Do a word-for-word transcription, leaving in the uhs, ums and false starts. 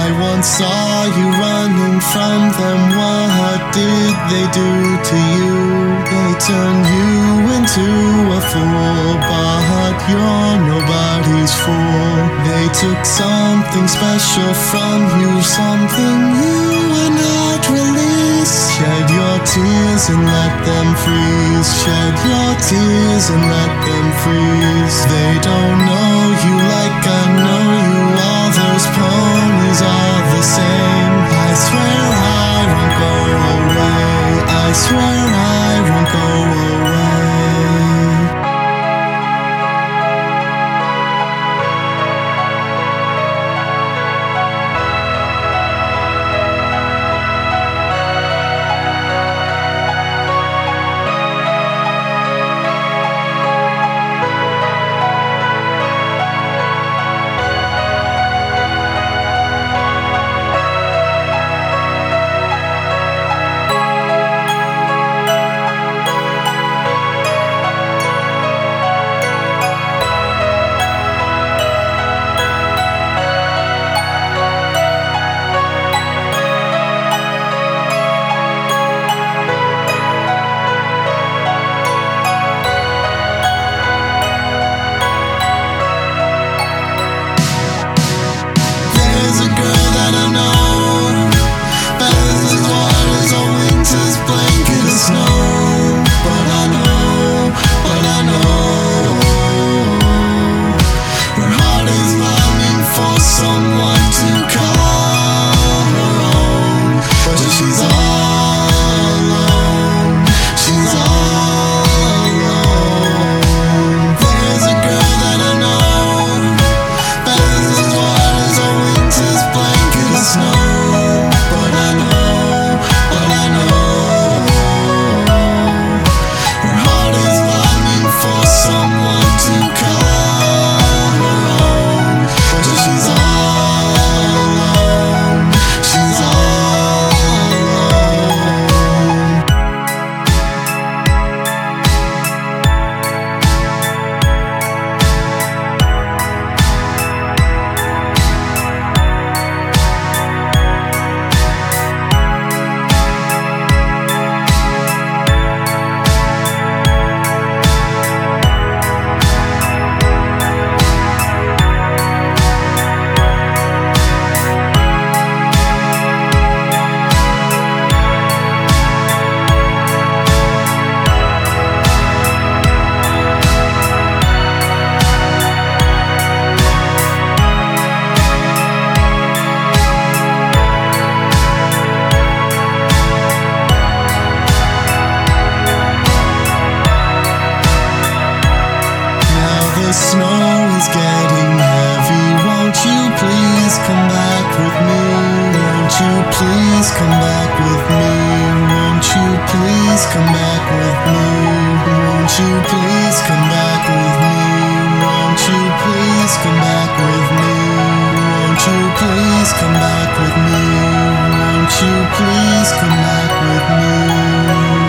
I once saw you running from them. What did they do to you? They turned you into a fool, but you're nobody's fool. They took something special from you, something you would not release. Shed your tears and let them freeze. Shed your tears and let them freeze. They don't know you like I know you. All those ponies are the same. I swear I won't go away. I swear I won't go away. Someone to call her own, but she's all alone. She's all alone. There's a girl that I know, better as white as a winter's blanket of snow. But I know, but I know, her heart is longing for someone to call her own, but she's all the snow is getting heavy. Won't you please come back with me? Won't you please come back with me? Won't you please come back with me? Won't you please come back with me? Won't you please come back with me? Won't you please come back with me? Won't you please come back with me?